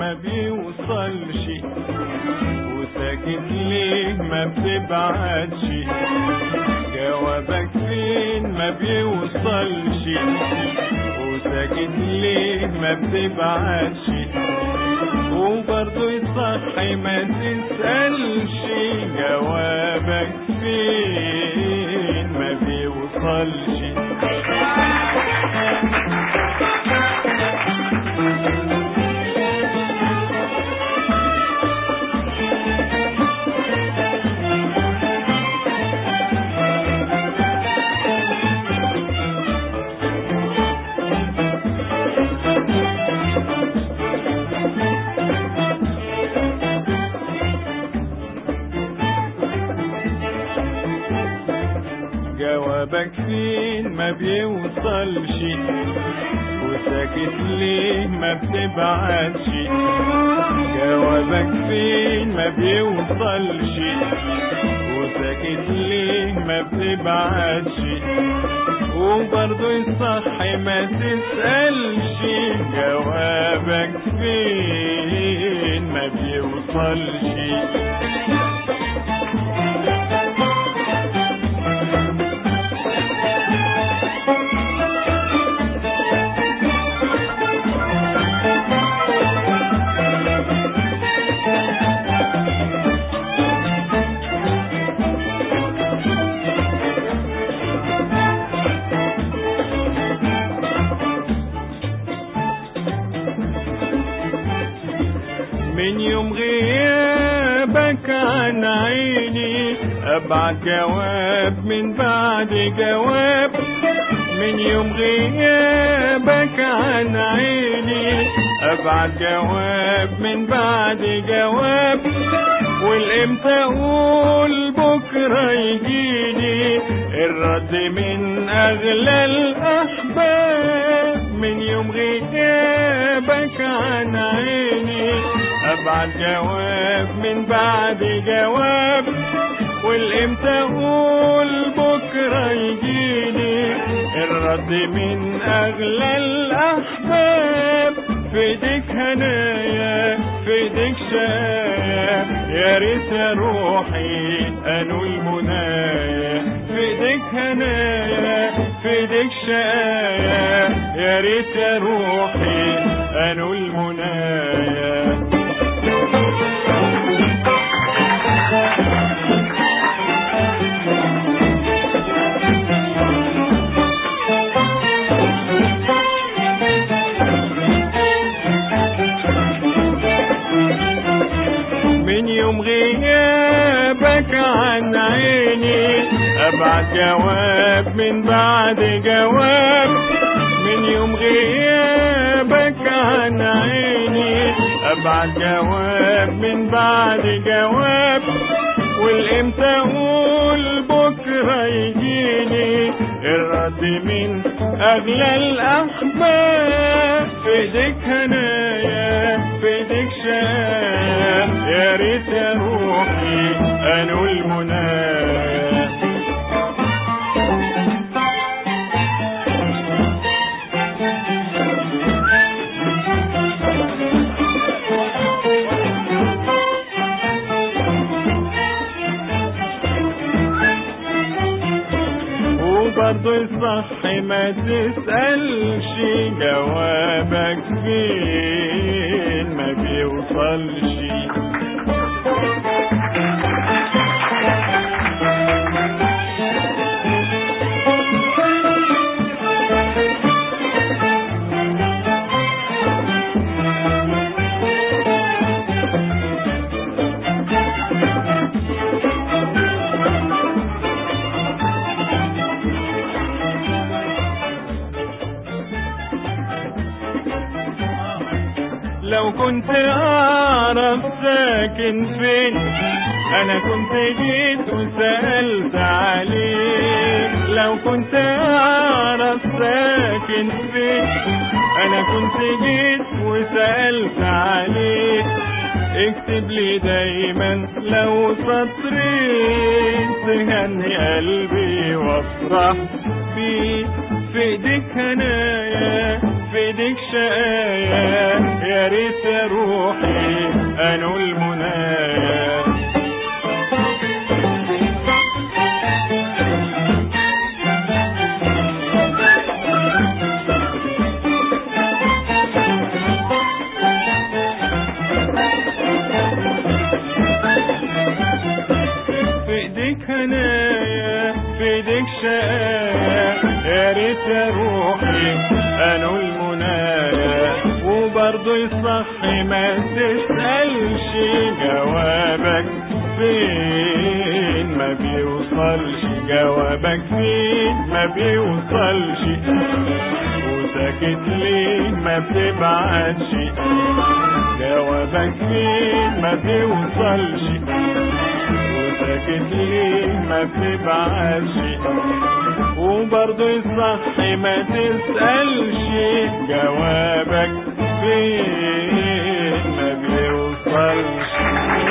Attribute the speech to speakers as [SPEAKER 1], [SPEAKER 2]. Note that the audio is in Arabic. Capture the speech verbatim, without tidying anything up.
[SPEAKER 1] ما بيوصلش، وساكت ليه ما بتبعتش؟ جوابك فين ما بيوصلش، وساكت ليه ما بتبعتش؟ وبرضه يصحي ما تسألش، جوابك فين ما بيوصلش. جوابك فين ما بيوصلش، وساكت ليه ما بتبعتش؟ جوابك فين ما بيوصلش، وساكت ليه ما بتبعتش؟ وبرضه يصحي ما تسألش، جوابك فين ما بيوصلش. من يوم غيابك عن عيني ابعت جواب من بعد جواب، من يوم غيابك عن عيني ابعت جواب من بعد جواب، والامتى اقول بكره يجيني الرد من اغلى الاحباب؟ من يوم غيابك عن عيني ابعت جواب من بعد جواب، والامتى اقول بكره يجيني الرد من اغلى الاحباب؟ في ايديك هنايا في ايديك شايا، يا ريت يا روحي انول منايا. في ايديك هنايا في ايديك شايا، يا ريت يا روحي انول منايا. من يوم غيابك عن عيني ابعت جواب من بعد جواب، من يوم غيابك عن عيني ابعت جواب من بعد جواب، والامتى اقول بكره يجيني الرد من اغلى الاحباب؟ في ايديك هنايا في ايديك شايا، يا ريت يا روحي انول منايا. وبرضه يصحي ما تسألش، جوابك فين ما بيوصلش. لو كنت اعرف ساكن فين انا كنت جيت وسألت عليك. لو كنت اعرف ساكن فين انا كنت جيت وسألت عليك. اكتب لي دايما لو سطرين تهني قلبي وافرح بيه. في ايديك هنايا في في ايديك شقايا، يا ريت يا روحي انول منايا. في ايديك هنايا، في ايديك شقايا، يا ريت يا روحي انول منايا. وبرضه يصحي ما تسألش جوابك فين ما بيوصلش، جوابك فين ما بيوصلش. وساكت ليه ما بتبعتش، جوابك فين ما بيوصلش. وساكت ليه ما بتبعتش. وبرضه يصحي ما تسألش جوابك فين ما بيوصلش.